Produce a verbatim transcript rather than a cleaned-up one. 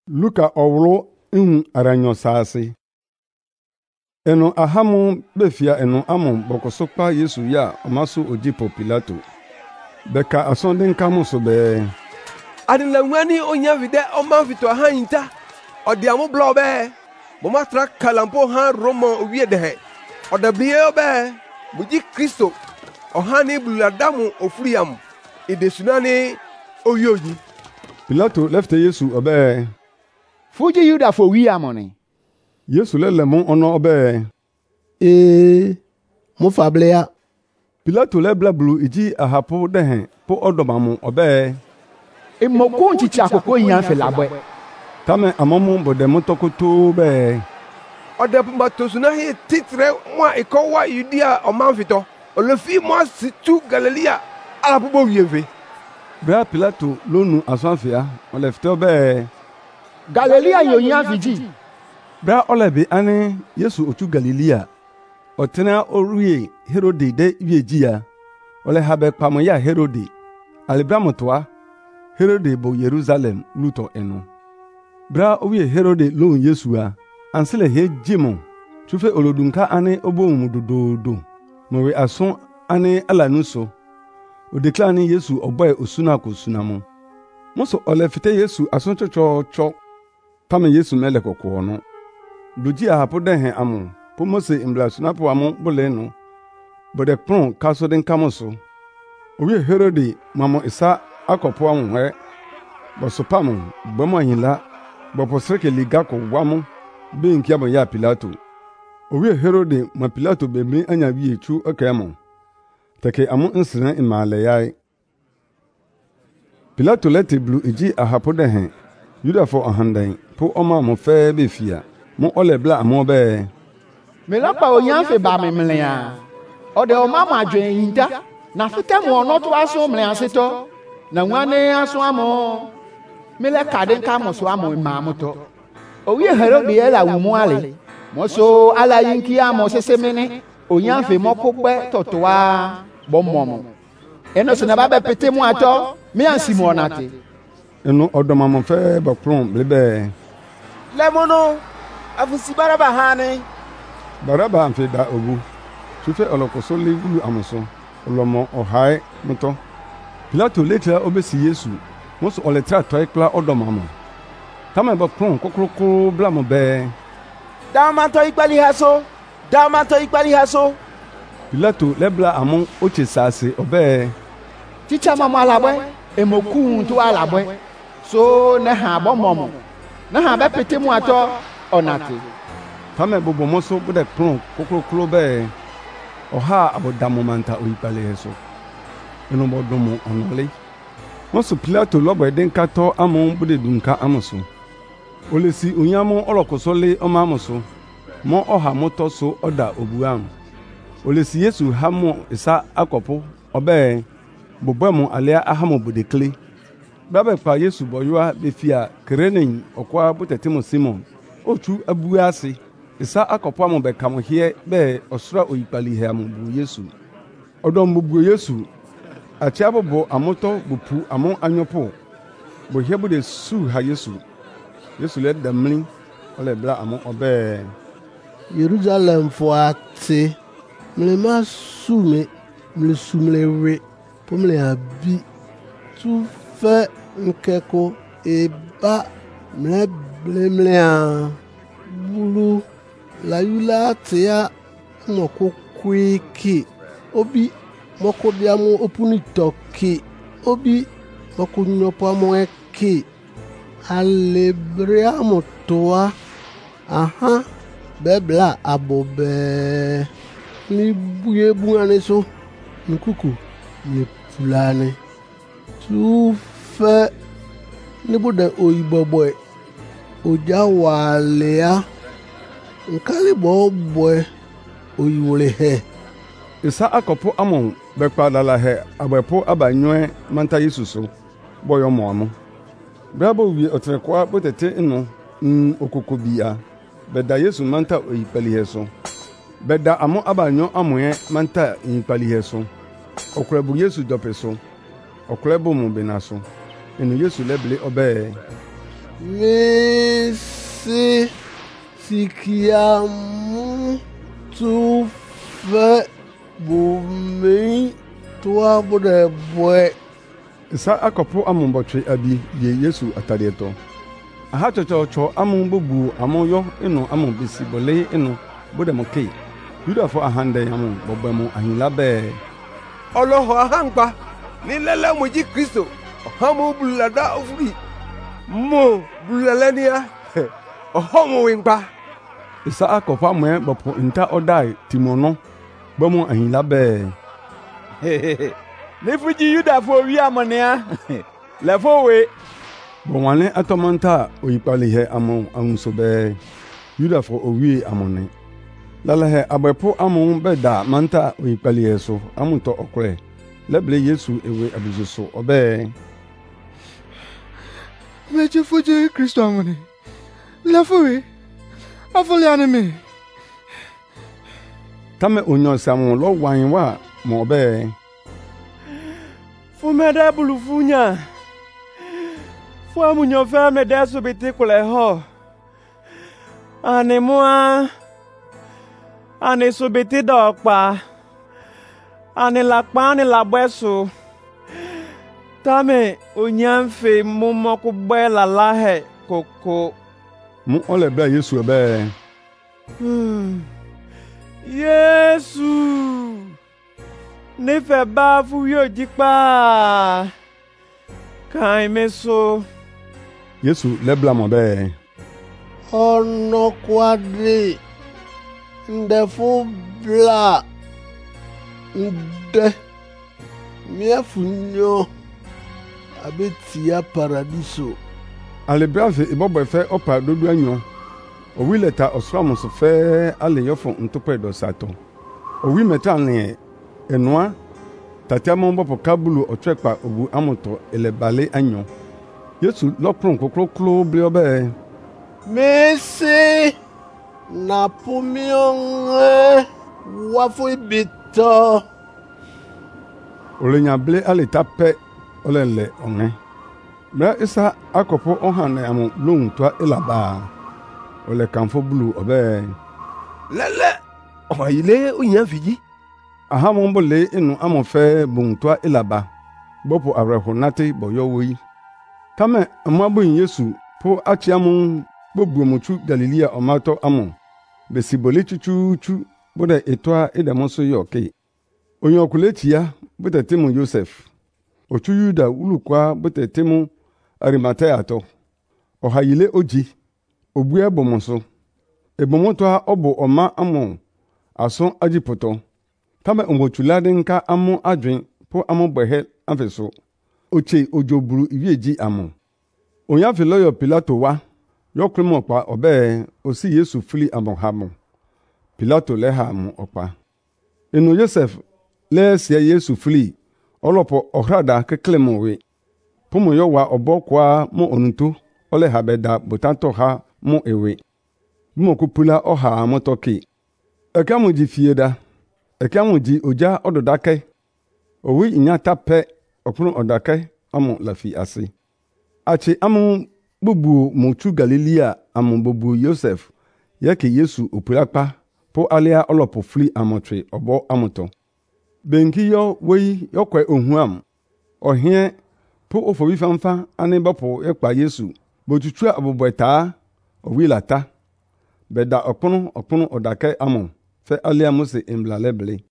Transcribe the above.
Luka owro ihu aranyo saase. Eno ahamu befia eno amon bokoso pa Yesu ya omaso ojipo Pilato. Beka asonde nkamu so be. Adela nwani onya vide oma fito ha yinta. Odi amu blo be. Mo matra kalampo ha Roma owie de he. Odabie be. Muji Kristo. Ohani buladamu ofuriam. Idesunani oyoji. Pilato left Yesu obe. Fuji Yuda fo wi amoni. Yesu lele mo ono obe. Eh, mo fablea. Pilato le blablu iji ahapo dehe po odomamu obe. E mo ko nchichi akoko yan fe labwe. Tame amomu bode motokoto be. Ode matosuna he titre mwa ikowa Yudia omanfito. Olefi mwa situ Galilea alapubo wieve. Bra Pilato lonu aswanfia olefte obe. Galilea yo yan fiji. Bra olebi ane Yesu otu Galilea. Otena oruye Herode de wiejia. Ole habe pamo ya Herode. Alibramotoa. Herode bo Jerusalem luto eno. Bra owie Herode lo Yesua. Ansele he jimo. Tufe olodunka ane obo umudododo. Mowe ason ane alanuso. Odeklani Yesu oboy osuna ko sunamo. Moso ole fite Yesu ason chocho cho. Pame Yesu mele kokko no. Duji ahapo den he amo. Po Mose imbla sunapo amo boleno. Bode pron kaso den kamoso. Owie Herode mamo isa akopo amo he. Bosopamo bomo anyila. Boposreke liga ko wamo. Be nkiabo ya Pilato. Owie Herode ma Pilato bembe anya wie chu okemo. Take amo nsina imale yai. Pilato leti blu iji ahapo den he. Yuda fo ahandan po oma mo fe be fia. Mo ole bla amo be. Me lapa o yan fe ba me mlea. Ode o mama adwen yinta. Na fite mo no to aso mlea seto. Na nwane aso amo. Me le kaden ka mo so amo ma moto. O wi Herode ye la wumu ale. Mo so ala yinki amo sesemene. O yan fe mo pope totoa bommo. Eno so na ba be pete mu ato. Me ansi mo onate. Eno odomamo fe ba pron blebe. Lemono afusi baraba hane. Baraba amfe da ogu. Tufe olokoso legulu amoso. Olomo ohai muto. Pilato letra obesi Yesu. Moso oletra toikla odomamo. Tama ba pron kokroko blamo be. Damanto ikpali haso. Damanto ikpali haso. Pilato lebla amon oche sase obe. Ticha mama labwe. Emoku to alabwe. So na ha bomomo. Na ha be pete mu ato onate. Tame bobo moso bude pron kokrokro be. Oha abodamo manta oipale heso. Eno bodomo onole. Moso Pilato lobo den kato amon bude dunka amoso. Olesi onyamo olokosole oma amoso. Mo oha moto so oda obuam. Olesi Yesu hamo isa akopo obe bobemo alia ahamo budekle. Babe pa Yesu boyoa befia krenen okwa botetimo Simon. Otu abuase isa akopo amo be kamo hie be osura oyipali he amo bu Yesu. Odom bu Yesu. Achiabobo amoto bupu amon anyopo. Bo hie bude su ha Yesu. Yesu le damlin ole bla amon obe. Jerusalem fo ate. Mle ma sume, mle sumle we. Po mle abi. Tu fe nkeko eba mle ble mle a. Bulu la yula tea moko kweke. Obi moko biamo opuni toke. Obi moko nyopo amo eke. Alebrea motoa. Aha. Bebla abobe. Ni buye buane so. Nkuku. Ni fulane. Tu fe. Ni bude oyiboboy. Oja walea. Nkali boboy. Oyiwole he. Isa akopo amon bekpa dala he abepo abanywe manta Yesu so. Boyo mo amo. Brabo wi otrekwa botete ino mm okokobia. Beda Yesu manta oyipali he so. Beda amo abanyo amoye manta oyipali he so. Okrebu Yesu dope so. Okrebu mo benaso. Eno Yesu leble obe. Me si sikiamu tu fe bumi toa bode boy. Isa akɔpo amombɔtwe abi ye Yesu atadeɛtɔ. Aha kyɔkyɔkyɔ amon bobu amon yɔ eno amon besi bɔle eno bode mo kei. Yudafo ahande amon bɔbɔ mo ahila bɛɛ. Ọlọ́họ̀ aháǹpa ní lẹ́lẹ́ mo jí Kristo ọ̀hán mo bulada ofuri mo bulalẹ́ ní á ọ̀hán mo wíńpa. Isa akɔpo amɔɛ bɔpo nta ɔdae timono bɔmo ahila bɛɛ. Ne fuji Yudafo wi amonea. Lefo we. Bɔnwane atɔmanta oyipali hɛ amon ahunso bɛɛ. Yudafo owie amone. Lalahe abɛpo amon bɛda manta oyipali hɛ so amuntɔ ɔkorɛ. Lɛbile Yesu ewe abizo so ɔbɛɛ. Meje fuji Kristo amone. Lefo we. Afɔli anime. Tame onyɔnsi amon lɔ wan wa mɔ ɔbɛɛ. Fumede bulu funya. Fua munyo fe me de subiti kule ho. Ane mua. Ane subiti dokpa. Ane lakpa ane labwesu. Tame unyanfe mumoku bwe la lahe koko. Mu ole bla Yesu ebe. Hmm. Yesu. Nefe ba fu yo jikpa. Kai meso. Yesu lebla mo be. Ono kwadri ndefu bla nde miafunyo abetia paradiso. Alebrave ibobwe fe opa dodu anyo. Owi leta osramo so fe ale yofo ntope do sato. Owi metane enwa tatiamo mbopo kabulu otwekpa obu amoto elebale anyo. Yesu lopron kokrokro bliobe. Mese na pumion wafo ibito. Olenya ble ale tape olele onge. Bra isa akopo ohane amo lohun to elaba. Ole kanfo bulu obe. Lẹ́lẹ́ ọ̀hán ilé òyìn fìjì. Aha mo le inu amo fe bunto elaba. Bopo avreho nate boyo wi. Tame amabu Yesu po achiamu bobu muchu Galilea omato amo. Besibole chuchu chu bode etwa edamoso yoke. Onyo kuletia bote temu Joseph. Ochu Yuda ulukwa bote temu Arimatea to. Ohayile oji. Obue bomonso. Ebomoto obo oma amo. Ason ajipoto. Tame omochulade nka amo adwen po amo behe amfeso. Oche ojoburu ivieji amo. Onyafe loyo Pilato wa. Yokremo okpa obe osi Yesu fili amo hamo. Pilato leha amo okpa. Eno Joseph le se Yesu fili. Olopo ohrada keklemo we. Pomo yo wa obo kwa mo onunto. Ole habeda botanto ha mo ewe. Mo kupula oha motoki. Ekamu ji fieda. Ekamu ji oja ododake. Owi inyata pe okunu odake amu lafi ase. Ache amu bubu muchu Galilea amu bubu Joseph. Yeke Yesu opulakpa po alia olopo fli amotwe obo amoto. Benki yo wei yokwe ohuam. Ohie po ofowi famfa ane bapo yekpa Yesu. Botutua abobweta owi lata. Beda okunu okunu odake amu fe alia mose emblalebele.